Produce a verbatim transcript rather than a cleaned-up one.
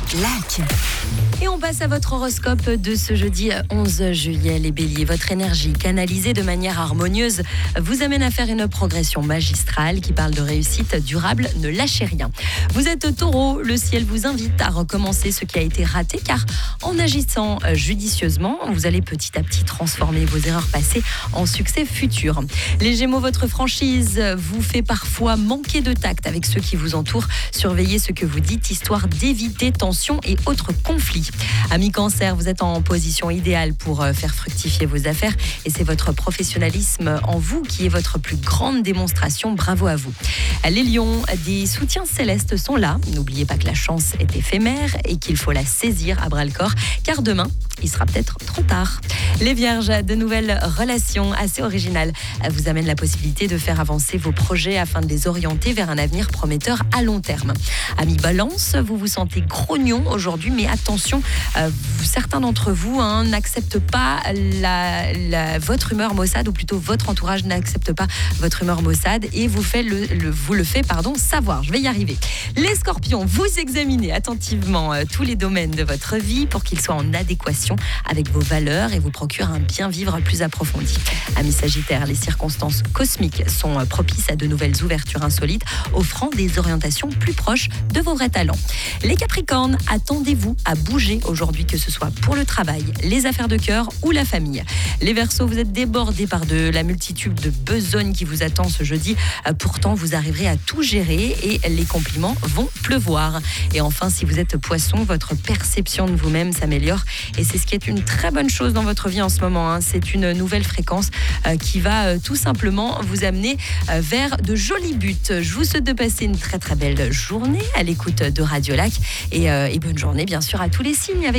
Lac. Et on passe à votre horoscope de ce jeudi onze juillet. Les béliers, votre énergie canalisée de manière harmonieuse vous amène à faire une progression magistrale qui parle de réussite durable. Ne lâchez rien. Vous êtes taureau, le ciel vous invite à recommencer ce qui a été raté car en agissant judicieusement, vous allez petit à petit transformer vos erreurs passées en succès futurs. Les gémeaux, votre franchise vous fait parfois manquer de tact avec ceux qui vous entourent. Surveillez ce que vous dites histoire d'éviter tensions et autres conflits. Amis cancer, vous êtes en position idéale pour faire fructifier vos affaires et c'est votre professionnalisme en vous qui est votre plus grande démonstration. Bravo à vous. Les lions, des soutiens célestes sont là. N'oubliez pas que la chance est éphémère et qu'il faut la saisir à bras-le-corps car demain, il sera peut-être trop tard. Les vierges, de nouvelles relations assez originales vous amènent la possibilité de faire avancer vos projets afin de les orienter vers un avenir prometteur à long terme. Amis balance, vous vous sentez grognon aujourd'hui, mais attention, euh, certains d'entre vous hein, n'acceptent pas la, la, votre humeur maussade, ou plutôt votre entourage n'accepte pas votre humeur maussade et vous, fait le, le, vous le fait pardon, savoir. Je vais y arriver. Les scorpions, vous examinez attentivement euh, tous les domaines de votre vie pour qu'ils soient en adéquation avec vos valeurs et vous procurent un bien vivre plus approfondi. Amis sagittaires, les circonstances cosmiques sont propices à de nouvelles ouvertures insolites, offrant des orientations plus proches de vos vrais talents. Les capricornes, attendez-vous à bouger aujourd'hui, que ce soit pour le travail, les affaires de cœur ou la famille. Les verseaux, vous êtes débordés par de la multitude de besognes qui vous attend ce jeudi. Pourtant, vous arriverez à tout gérer et les compliments vont pleuvoir. Et enfin, si vous êtes poisson, votre perception de vous-même s'améliore et c'est ce qui est une très bonne chose dans votre vie en ce moment. Hein. C'est une nouvelle fréquence euh, qui va euh, tout simplement vous amener euh, vers de jolis buts. Je vous souhaite de passer une très très belle journée à l'écoute de Radio Lac et, euh, et bonne journée bien sûr à tous les signes avec